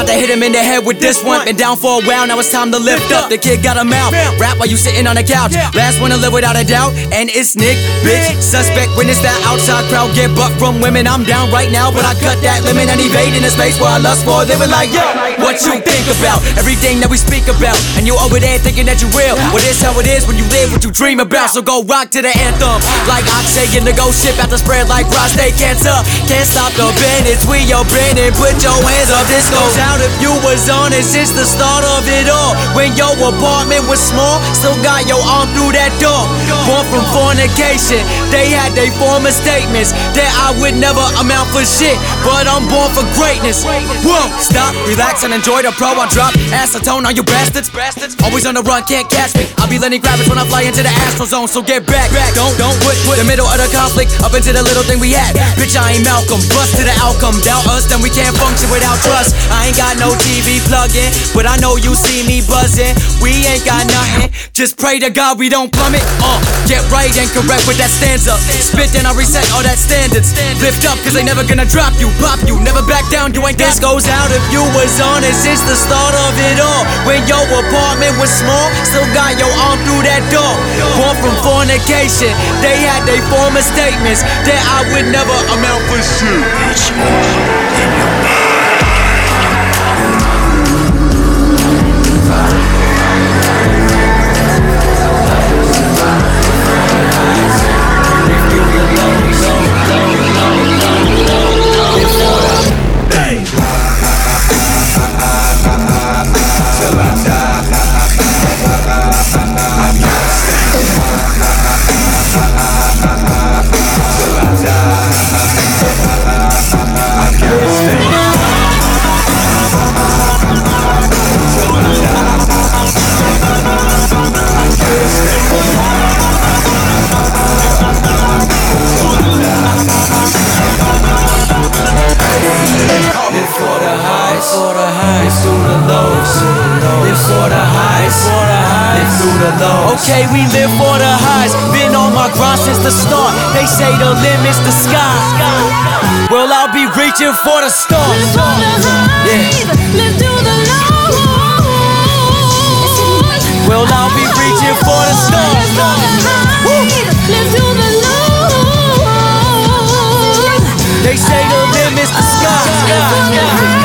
to hit him in the head with this one. Been down for a while, now it's time to lift up. The kid got a mouth, rap while you sitting on the couch. Last one to live without a doubt, and it's Nick, bitch. Suspect witness that outside crowd get bucked from women. I'm down right now, but I cut that limit and evade in a space where I lust for a living. Like, yo, what you think about everything that we speak about? And you over there thinking that you real. Well, this how it is when you live what you dream about. So go rock to the anthem, like Oxy in the ghost ship out the spread like prostate cancer. Can't stop the bandits, we your Brandon. Put your hands up, this goes out if you was honest since the start of it all. When your apartment was small, still got your arm through that door. Born from fornication, they had their former statements that I would never amount for shit, but I'm born for greatness. Whoa, stop, relax and enjoy the pro. I drop acetone on you bastards. Always on the run, can't catch me. I'll be Lenny Kravitz when I fly into the astral zone, so get back. Don't put the middle of the conflict up into the little thing we had. Bitch, I ain't Malcolm, bust to the outcome. Doubt us, then we can't function without trust. I ain't got no TV plug-in, but I know you see me buzzing. We ain't got nothing, just pray to God we don't plummet. Get right and correct with that stanza. Spit then I reset all that standards. Lift up cause they never gonna drop you, pop you, never back down, you ain't that. This goes out if you was honest since the start of it all. When your apartment was small, still got your arm through that door. Born from fornication, they had their former statements that I would never amount for shit. It's all in your mind. Okay, we live for the highs. Been on my grind since the start. They say the limit's the sky. Well, I'll be reaching for the stars. Live for the highs, live through the lows. Well, I'll be reaching for the stars. Live for the highs, live through the lows. They say the limit's the sky.